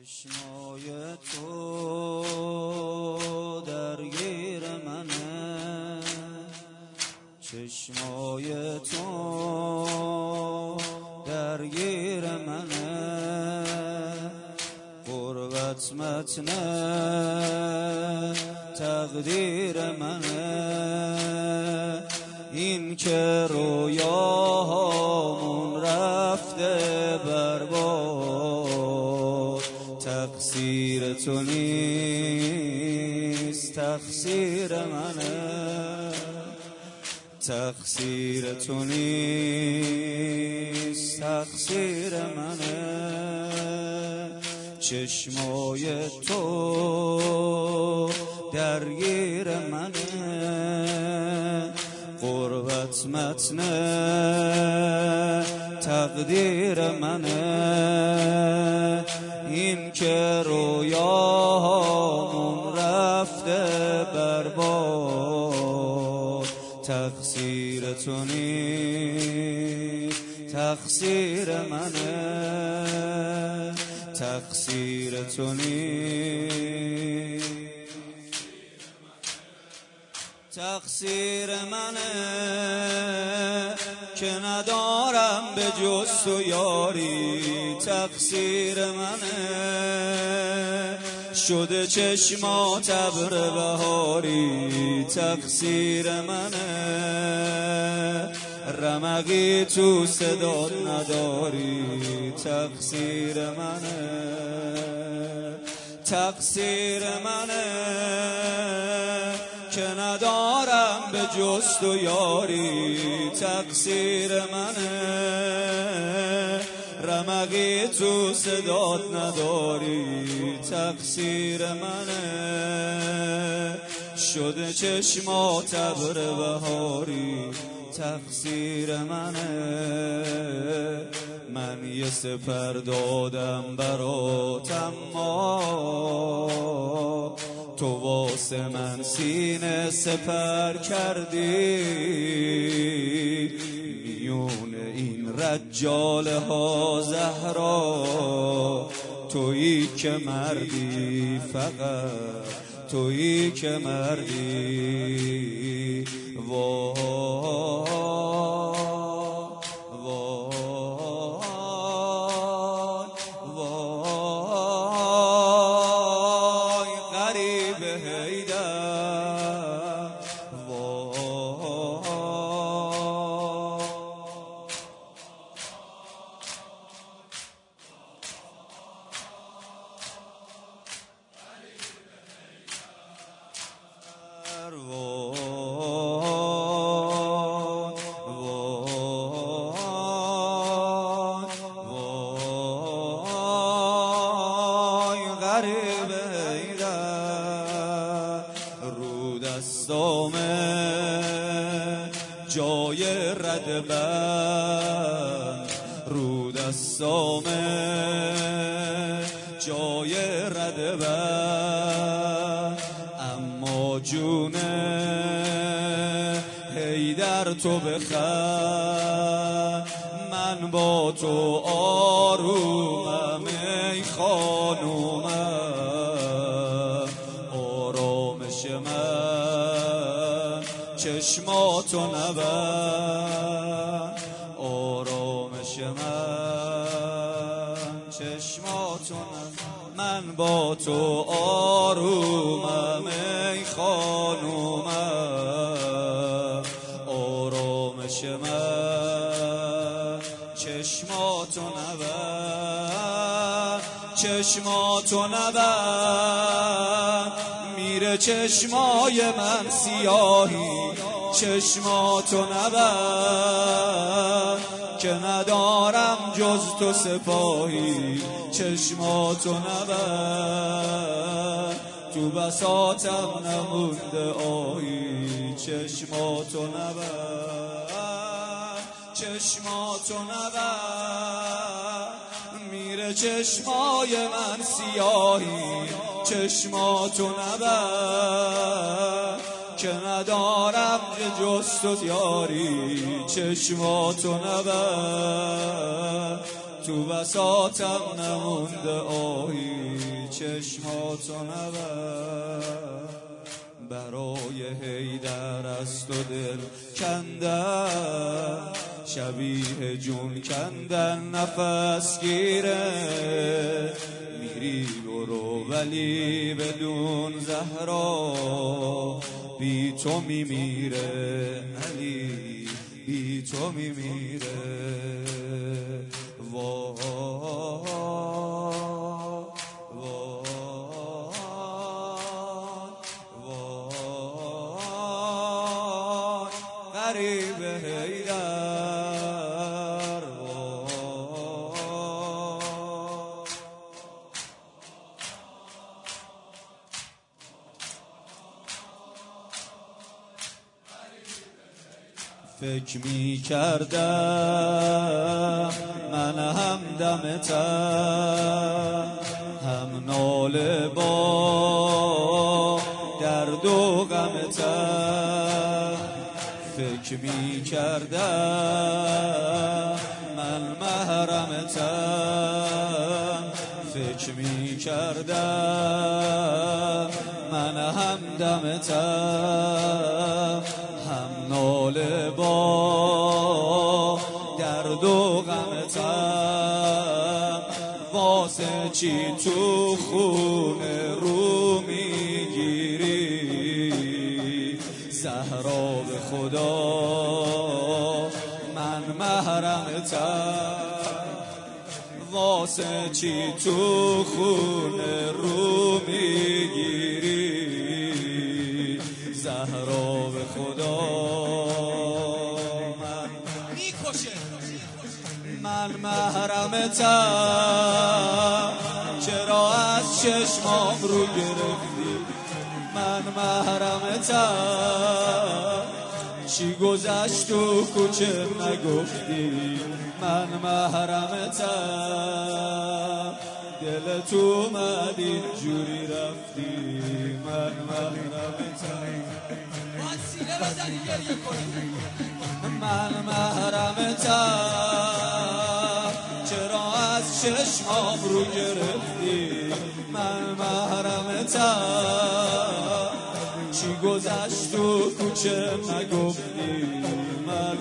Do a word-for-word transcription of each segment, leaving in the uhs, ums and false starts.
چشمای تو درگیر منه، چشمای تو درگیر منه، غربت متنه تقدیر منه، این که رویاهامون رفته برباد، تقصیر تو نیست تقصیر منه، تقصیر تو نیست تقصیر منه، چشمای تو درگیر منه، غربت متنه تقدیر منه، این که رویاهامون رفته برباد، تقصیر تو نیست تقصیر منه، تقصیر تو نیست تقصیر منه، که ندارم به جز تو یاری، تقصیر منه، شده چشمات ابر بهاری، تقصیر منه، رمقی تو صدات نداری، تقصیر منه، تقصیر منه، که ندارم به جز تو یاری، تقصیر منه، رمقی تو صدات نداری، تقصیر منه، شده چشمات ابر بهاری، تقصیر منه، من یه سپر دادم برات اما تو واسه من سینه سپر کردی، میون این رجاله ها زهرا تویی که مردی، فقط تویی که مردی، وای جای ردبند، رو دستامه جای ردبند، اما جونه حیدر تو بخند، من با تو آرومم ای خانومم، آرامش من چشماتو نبند، آرامش من چشماتو نبند، من با تو آرومم ای خانومم، آرامش من چشماتو نبند، چشماتو نبند، میره چشمای من سیاهی، چشماتو نبند، که ندارم جز تو سپاهی، چشماتو نبند، تو بساطم نمونده آهی، چشماتو نبند، چشماتو نبند، میره چشمای من سیاهی، چشماتو نبند، که ندارم جز تو یاری، چشماتو نبند، تو بساطم نمونده آهی، چشماتو نبر، برای حیدر از تو دل کندن، شبیه جون کندن نفس گیره. میری برو ولی بدون زهرا، بی تو میمیره علی، بی تو میمیره. وای غریب حیدر، فکر می کردم من هم دمتم، هم ناله با درد و غمتم. فکر می کردم من محرمتم، فکر می کردم من همدمتم، هم ناله با درد و غمتم. واسه چی تو خون رو میگیری زهرا، به خدا من محرمتم. واسه چی تو خون رو میگیری زهرا، به خدا من میکشه. من محرمتم، چرا از چشمام رو گرفتی؟ من محرمتم، چی گذشت و کوچه نگفتی؟ من محرمتم، دل تو اومد اینجوری رفتی. من محرمتم، من محرمتم، چرا از چشمام رو گرفتی؟ من محرمتم، چی گذشت و کوچه نگفتی؟ من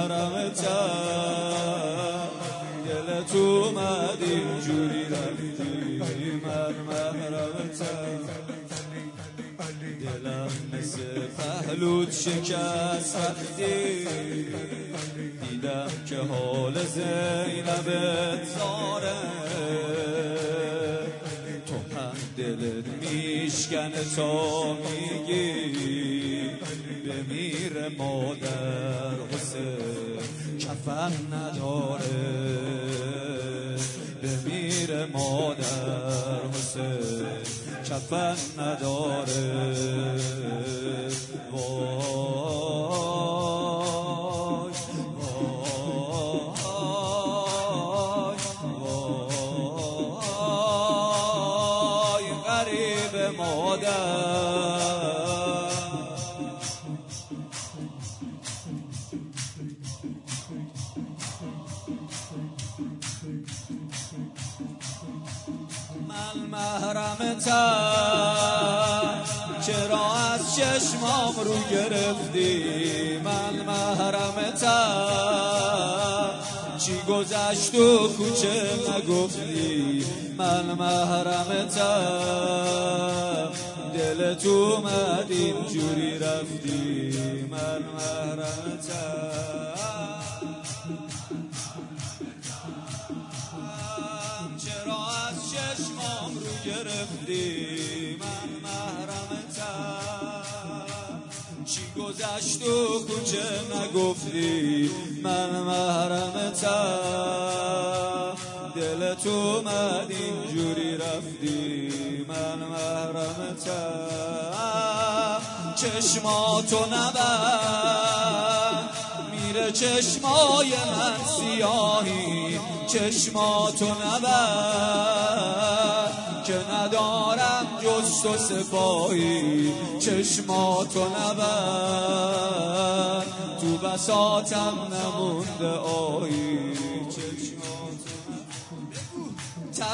محرمتم، دل تو اومد اینجوری رفتی. من محرمتم، دلم مثل پهلوت شکست وقتی دیدم که حال زینبت زاره. تو هم دلت میشکنه تا میگی بمیر مادر حسین کفن نداره، بمیر مادر حسین کفن نداره. وای وای وای غریب مادر. من محرمتم، چرا از چشمام رو گرفتی؟ من محرمتم، چی گذشت و کوچه نگفتی؟ من محرمتم، دل تو اومد اینجوری رفتی. من محرمتم، چرا از چشمام رو گرفتی؟ من محرمتم، چی گذشت و کوچه نگفتی؟ من محرمتم، دل تو اومد اینجوری رفتی. من محرمتم، چشماتو نبند، میره چشمای من سیاهی. چشماتو نبند که ندارم جز تو سپاهی. چشماتو نبند، تو بساطم نمونده آهی. چشماتو نبند،